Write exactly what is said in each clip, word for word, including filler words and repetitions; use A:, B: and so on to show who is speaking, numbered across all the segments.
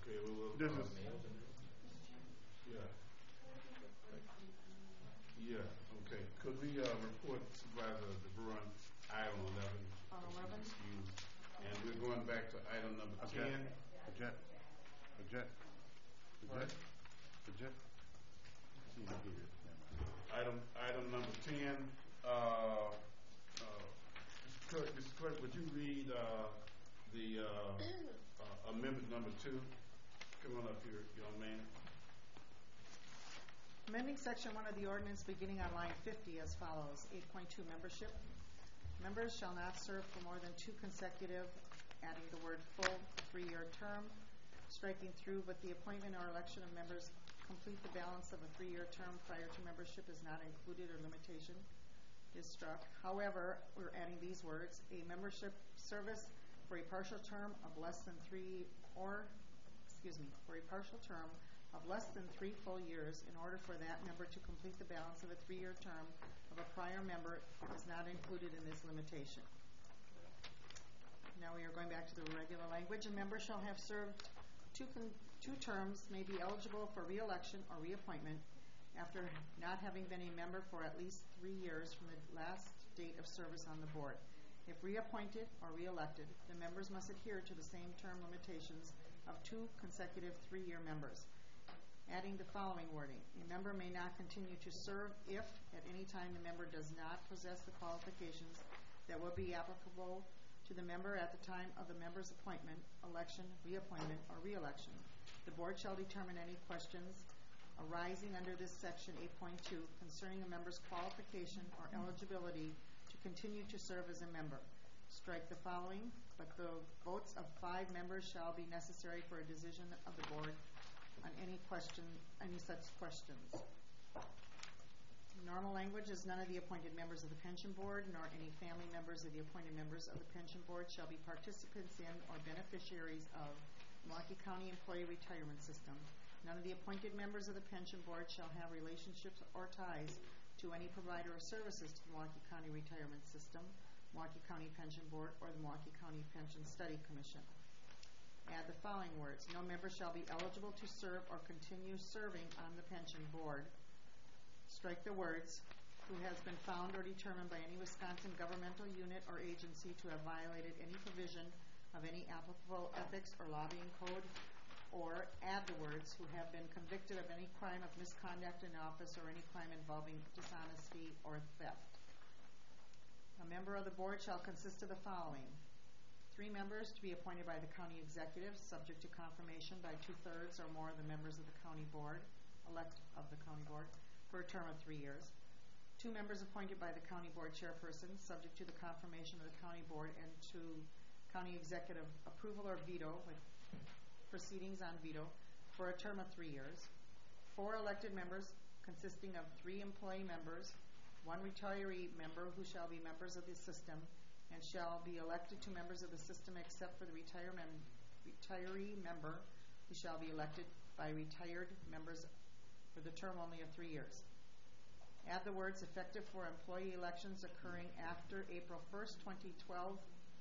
A: Okay, we will.
B: This
A: uh,
B: is
A: Yeah. Yeah, okay. Could we uh, report Supervisor DeBruin, item eleven?
C: On eleven?
A: Excuse. And we're going back to item number ten.
B: Object. Object. Object. Object. See you here.
A: Item, item number ten. Uh, uh, Mister Clerk, Mister Clerk, would you read uh, the uh, uh, amendment number two? Come on up here, young man.
C: Amending section one of the ordinance beginning on line fifty as follows. eight point two membership. Members shall not serve for more than two consecutive, adding the word full, three-year term, striking through, but the appointment or election of members complete the balance of a three-year term prior to membership is not included, or limitation is struck. However, we're adding these words: a membership service for a partial term of less than three, or, excuse me, for a partial term of less than three full years in order for that member to complete the balance of a three-year term of a prior member is not included in this limitation. Now we are going back to the regular language. A member shall have served two, con two terms, may be eligible for re-election or reappointment after not having been a member for at least three years from the last date of service on the board. If reappointed or re-elected, the members must adhere to the same term limitations of two consecutive three-year members. Adding the following wording: a member may not continue to serve if at any time the member does not possess the qualifications that will be applicable to the member at the time of the member's appointment, election, reappointment, or re-election. The board shall determine any questions arising under this section eight point two concerning a member's qualification or eligibility to continue to serve as a member. Strike the following: but the votes of five members shall be necessary for a decision of the board on any question, any such questions. Normal language is: none of the appointed members of the pension board nor any family members of the appointed members of the pension board shall be participants in or beneficiaries of Milwaukee County Employee Retirement System. None of the appointed members of the pension board shall have relationships or ties to any provider of services to the Milwaukee County Retirement System, Milwaukee County Pension Board, or the Milwaukee County Pension Study Commission. Add the following words: no member shall be eligible to serve or continue serving on the pension board. Strike the words: who has been found or determined by any Wisconsin governmental unit or agency to have violated any provision of any applicable ethics or lobbying code, or add the words: who have been convicted of any crime of misconduct in office or any crime involving dishonesty or theft. A member of the board shall consist of the following: three members to be appointed by the county executive, subject to confirmation by two-thirds or more of the members of the county board, elect of the county board, for a term of three years. Two members appointed by the county board chairperson, subject to the confirmation of the county board and to county executive approval or veto, with proceedings on veto, for a term of three years. Four elected members consisting of three employee members, one retiree member who shall be members of the system and shall be elected to members of the system except for the retirement, retiree member who shall be elected by retired members for the term only of three years. Add the words: effective for employee elections occurring after April first, twenty twelve.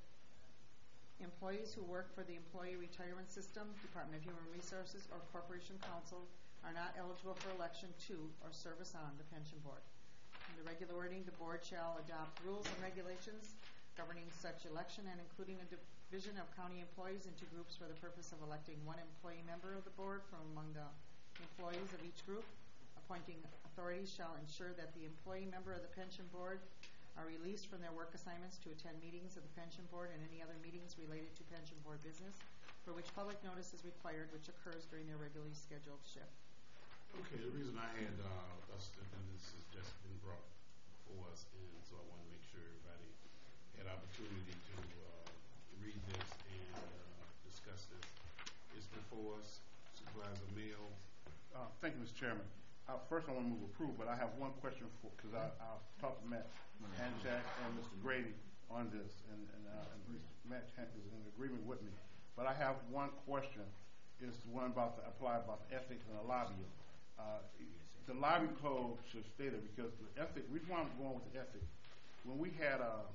C: Employees who work for the Employee Retirement System, Department of Human Resources, or Corporation Council are not eligible for election to or service on the pension board. In the regular wording, the board shall adopt rules and regulations governing such election and including a division of county employees into groups for the purpose of electing one employee member of the board from among the employees of each group. Appointing authorities shall ensure that the employee member of the pension board are released from their work assignments to attend meetings of the pension board and any other meetings related to pension board business for which public notice is required, which occurs during their regularly scheduled shift.
A: Okay, the reason I had uh, us, and this has just been brought before us, and so I want to make sure everybody had opportunity to uh, read this and uh, discuss this. It's before us. Supervisor Mills.
B: Uh, thank you, Mister Chairman. Uh, first, I want to move approval, but I have one question for because I I'll talk to Matt and Jack and Mister Grady on this, and, and, uh, and Mister Matt is in agreement with me. But I have one question. It's the one about the apply about the ethics and the lobbying. Uh, the lobby code should state it because the ethic. Reason why I'm going with the ethic. When we had a,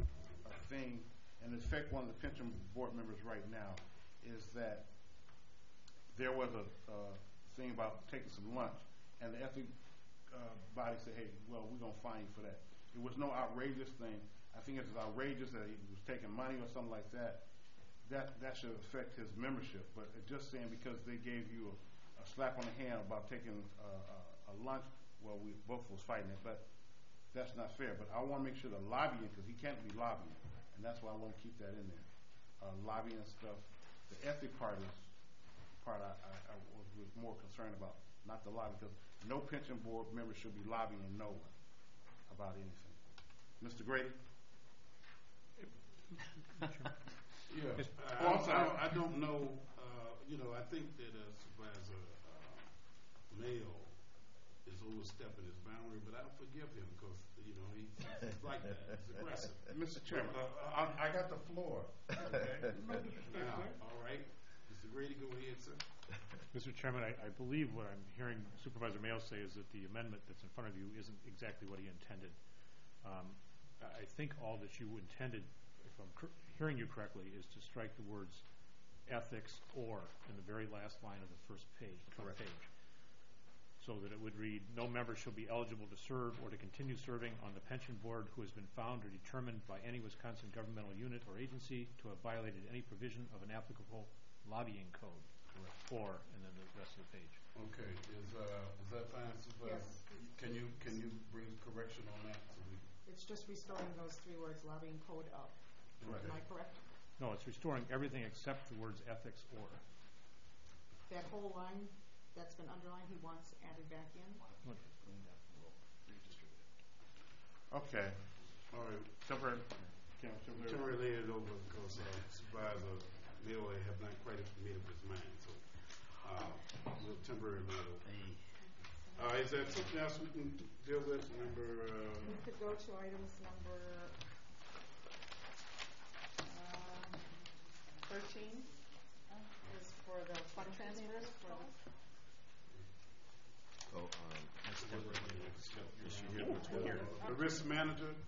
B: a thing, and in fact, one of the pension board members right now is that there was a uh, thing about taking some lunch, and the ethics uh, body said, hey, well, we're going to fine you for that. It was no outrageous thing. I think it's outrageous that he was taking money or something like that. That that should affect his membership. But it's just saying because they gave you a, a slap on the hand about taking uh, a, a lunch, well, we both was fighting it. But that's not fair. But I want to make sure the lobbying, because he can't be lobbying, and that's why I want to keep that in there. Uh, lobbying stuff. The ethic part is part I, I, I was, was more concerned about, not the lobby, because no pension board member should be lobbying no one about anything. Mister Grady?
A: Yeah,
B: Yes.
A: uh,
B: Oh, I'm
A: I,
B: sorry.
A: I, I don't know, uh, you know, I think that uh, Supervisor uh, Mayo is overstepping his boundary, but I'll forgive him because, you know, he's, he's like that. He's aggressive.
B: Mister Chairman?
A: Uh, I, I got the floor. Okay? Now, all right. Mister Grady, go ahead, sir.
D: Mister Chairman, I, I believe what I'm hearing Supervisor Mayo say is that the amendment that's in front of you isn't exactly what he intended. Um, I I think all that you intended, if I'm cor- hearing you correctly, is to strike the words ethics or in the very last line of the first page, the front page, so that it would read, no member shall be eligible to serve or to continue serving on the pension board who has been found or determined by any Wisconsin governmental unit or agency to have violated any provision of an applicable lobbying code. Or, and then the rest of the page.
A: Okay, is uh, is that fine, Supervisor?
C: Yes.
A: Can you can you bring correction on that? So we,
C: It's just restoring those three words, lobbying code up.
A: Okay.
C: Am I correct?
D: No, it's restoring everything except the words ethics or.
C: That whole line that's been underlined, he wants added back in?
B: Okay.
A: all right.
B: Temporary. Can I-
A: We
B: temporary-
A: temporarily laid it over because uh, Supervisor Mayo have not quite made up his mind, so uh, we'll temporarily lay it over. Uh, is there something else we can deal with? Number uh,
C: We could go to items number uh, thirteen, is for the fund transfers for the,
E: So, um,
A: the risk manager.